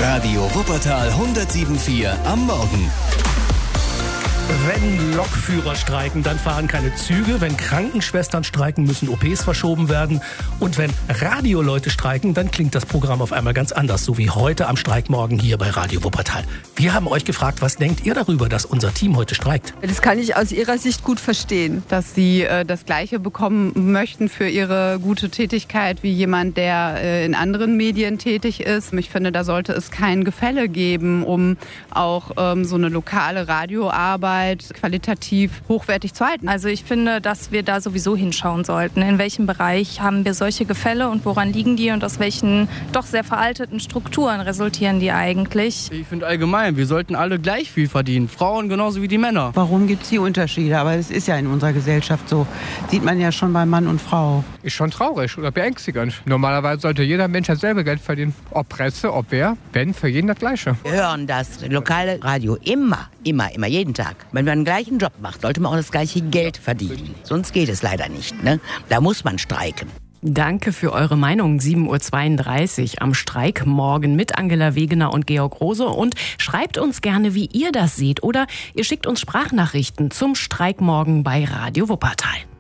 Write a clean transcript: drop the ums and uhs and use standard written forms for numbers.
Radio Wuppertal 107.4 am Morgen. Wenn Lokführer streiken, dann fahren keine Züge. Wenn Krankenschwestern streiken, müssen OPs verschoben werden. Und wenn Radioleute streiken, dann klingt das Programm auf einmal ganz anders. So wie heute am Streikmorgen hier bei Radio Wuppertal. Wir haben euch gefragt, was denkt ihr darüber, dass unser Team heute streikt? Das kann ich aus Ihrer Sicht gut verstehen, dass Sie das Gleiche bekommen möchten für Ihre gute Tätigkeit wie jemand, der in anderen Medien tätig ist. Ich finde, da sollte es kein Gefälle geben, um auch so eine lokale Radioarbeit qualitativ hochwertig zu halten. Also ich finde, dass wir da sowieso hinschauen sollten. In welchem Bereich haben wir solche Gefälle und woran liegen die und aus welchen doch sehr veralteten Strukturen resultieren die eigentlich? Ich finde allgemein, wir sollten alle gleich viel verdienen. Frauen genauso wie die Männer. Warum gibt es die Unterschiede? Aber es ist ja in unserer Gesellschaft so. Sieht man ja schon bei Mann und Frau. Ist schon traurig oder beängstigend. Normalerweise sollte jeder Mensch dasselbe Geld verdienen. Ob Presse, ob wer, wenn für jeden das Gleiche. Wir hören das lokale Radio immer, jeden Tag. Wenn man einen gleichen Job macht, sollte man auch das gleiche Geld verdienen. Sonst geht es leider nicht, ne? Da muss man streiken. Danke für eure Meinung. 7.32 Uhr am Streikmorgen mit Angela Wegener und Georg Rose. Und schreibt uns gerne, wie ihr das seht. Oder ihr schickt uns Sprachnachrichten zum Streikmorgen bei Radio Wuppertal.